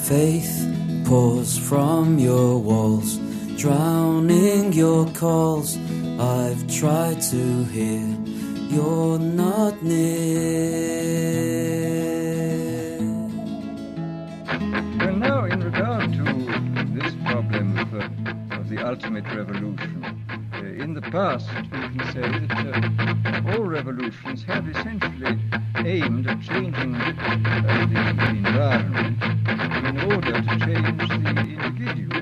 Faith pours from your walls, drowning your calls. I've tried to hear, you're not near. Well, now, in regard to this problem of the ultimate revolution, in the past, we can say that all revolutions have essentially aimed at changing the environment in order to change the individual.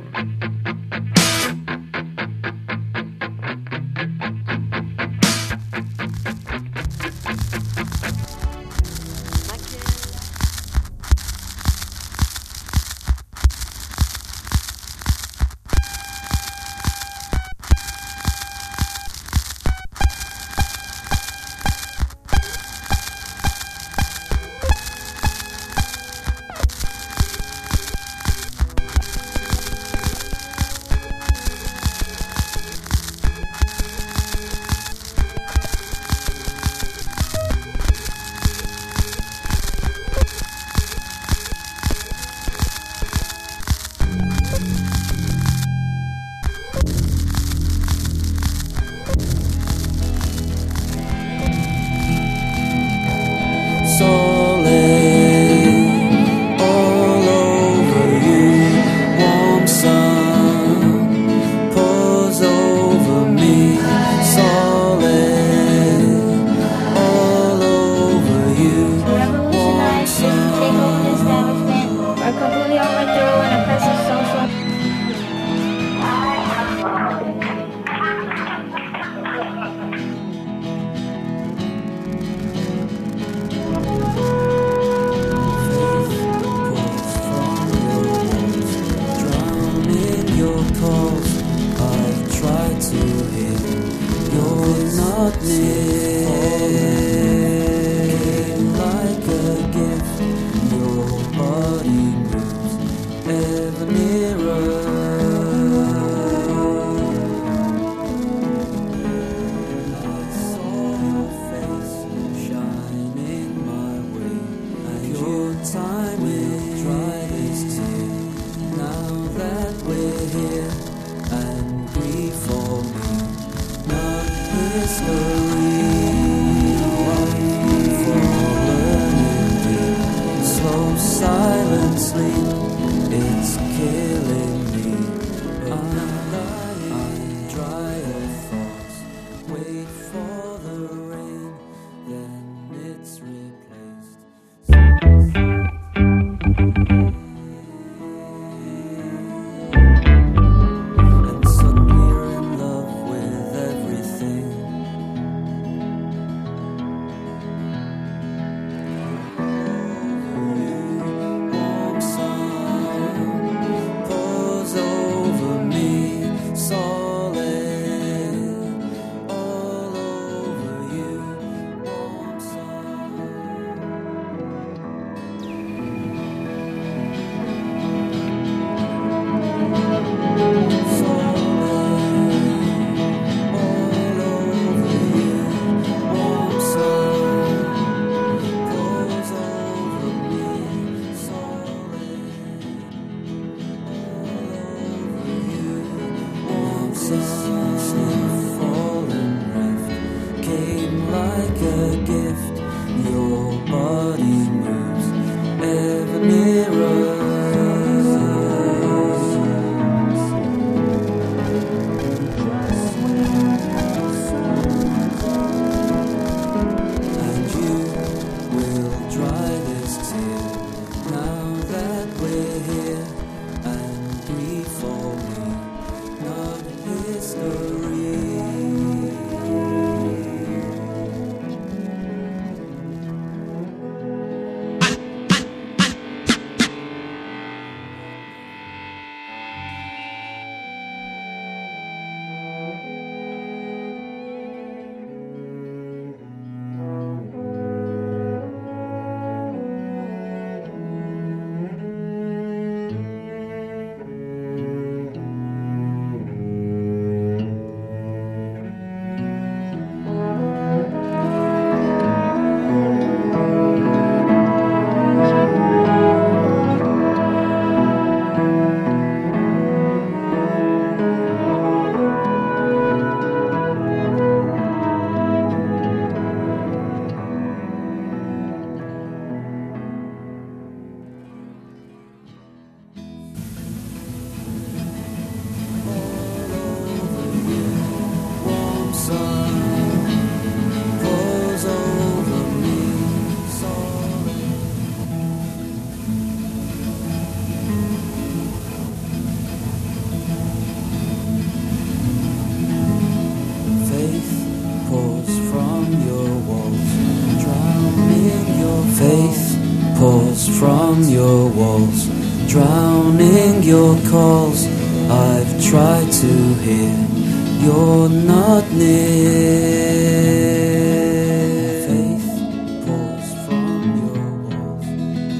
pours from your walls, drowning your calls. I've tried to hear, you're not near. Faith pours from your walls,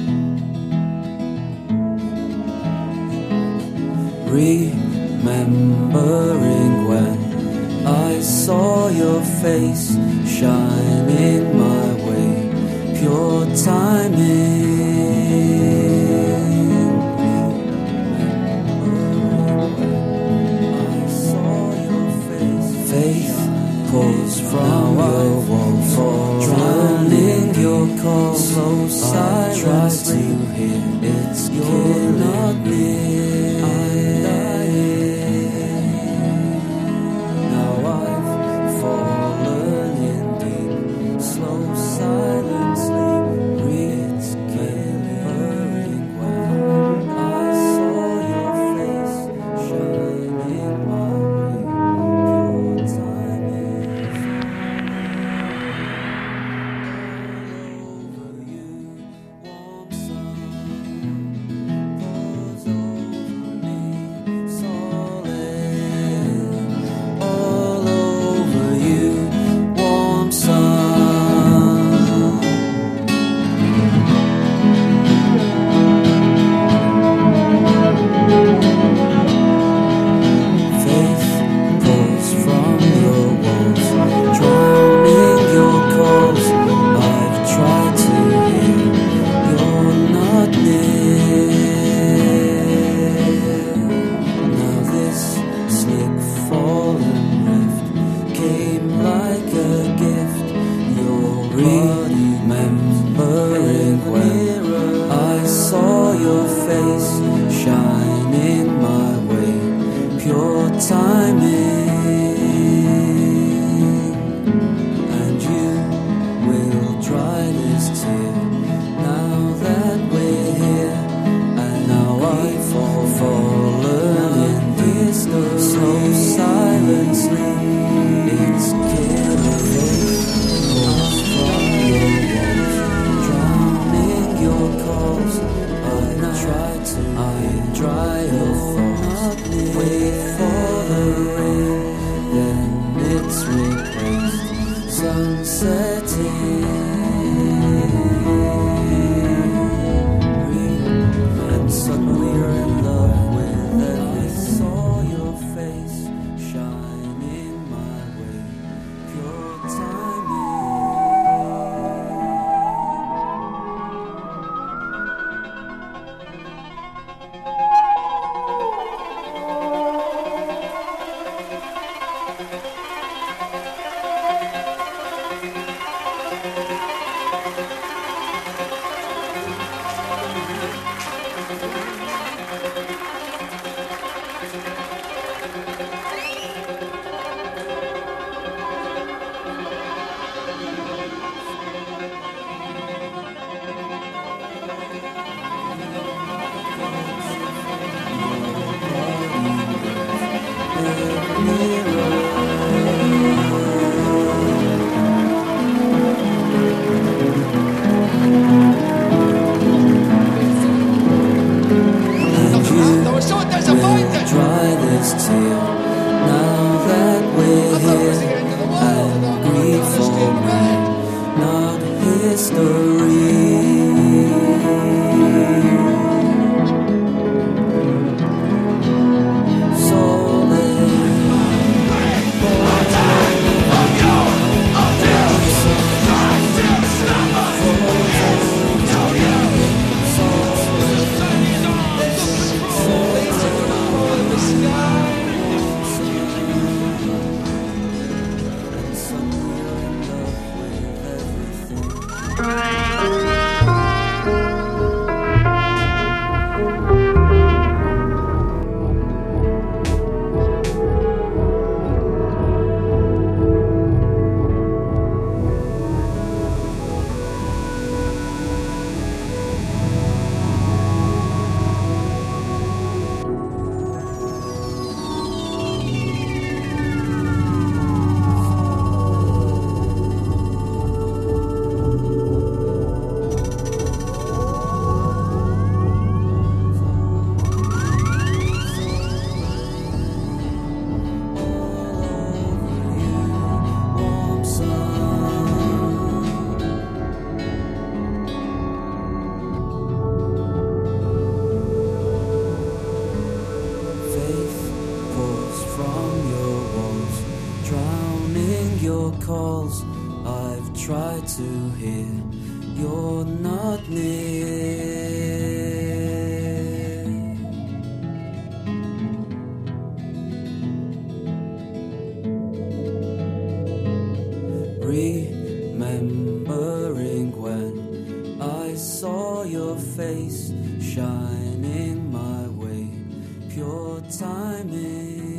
remembering when I saw your face shining my way, pure timing. Faith pours from your walls, drowning your calls. Slow silence, try to hear, it's you're not near. I'm dying. Now I've fallen in deep, slow silent sleep. It's remembering when I saw your face shining my way. Over you, warm sun pours over. your calls I've tried to hear, you're not near. Remembering when I saw your face shining my way, pure timing.